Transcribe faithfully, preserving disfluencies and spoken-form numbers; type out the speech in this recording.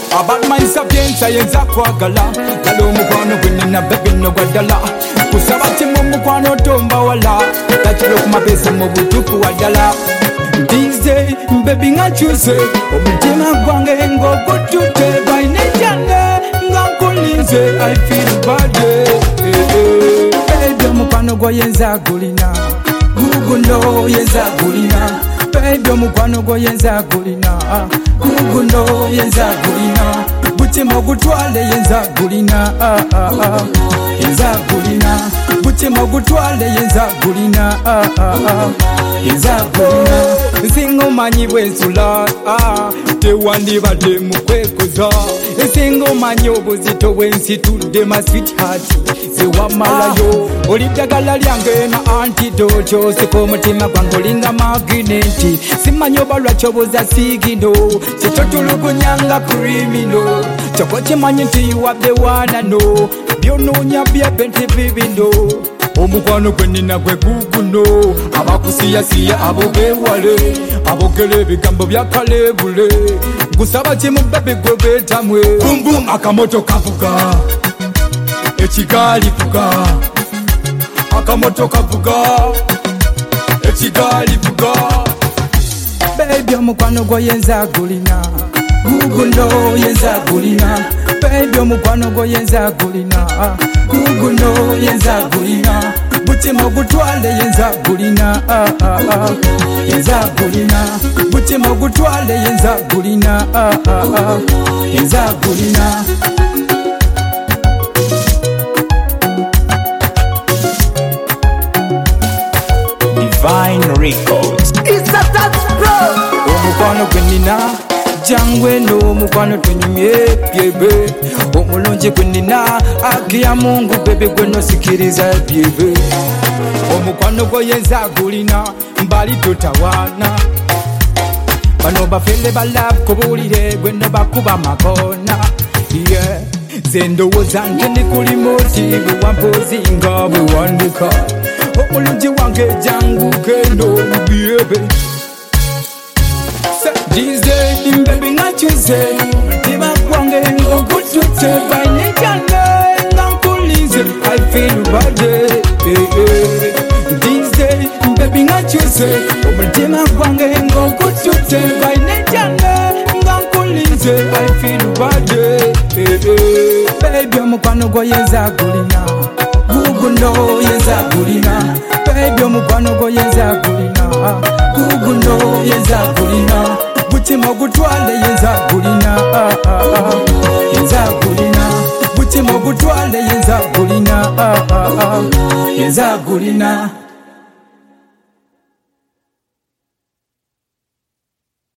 About my sapienza yenza kwagala Galo mukwano gwenina bebe no gwadala Kusabati mu mukwano tomba wala Tachilo kumapesa mu butupu wadala These days, baby nga choose Omutima gwange ngo kutute Baine jane nga kulinze I feel bad Baby omukwano gwa yenza gulina Gugundo yenza gulina Baby omukwano gwa yenza gulina Gugundo yenza gulina Butima gutwale yenza gulina Yenza gulina Butima gutwale yenza gulina Yenza gulina Singo manyi bwensula Tewandi bade mukwekuza Singo manyi obuzito bwensitudde my sweetheart Zewamalayo Olidagala lyange na antidote Siko mutima gwange olinga magneti Simanyi obalwa choboza sigino Chitotulugunyanga criminal Choko chimanyi nti you have the one I know Byononya byebenti bibino Omukwano gwenina gwe guguno Abakusiyasiya abo bewale Abogele ebigambo bya kalebule Gusaba kimu bebe gwe betamwe Boom boom akamoto kavuga Ekigali vuga Akamoto kavuga Ekigali vuga Baby omukwano gwa yenza gulina Guguno yenza gulina Baby omukwano gwa yenza gulina Guguno yenza gulina Butima gutwale yenza gulina Yenza gulina Butima gutwale yenza gulina Yenza gulina Divine Records. It's a dance bro. Omukwano gwenina Jangwe no mukwano tunyumye byebe Omulungi gwenina Akiya Mungu bebe gweno sikiriza byebe Omukwano gwo yenza gulina Mbali tutawana Bano bafele balab kubulire Gweno bakuba makona Yeah Zendowoza nje ndi kuli motive Wampozinga bwewandika Omulungi wange jangu kendo byebe These days, baby nga choose Mutima gwange ngo kutute Baine jane nga kulinze I feel bad These days, baby nga choose Mutima gwange ngo kutute Baine jane nga kulinze I feel bad Baby omukwano gwa yenza gulina Guguno yenza gulina Baby omukwano gwa yenza gulina Guguno yenza gulina Butima gutwale yenza gulina Yenza gulina Butima gutwale yenza gulina Yenza gulina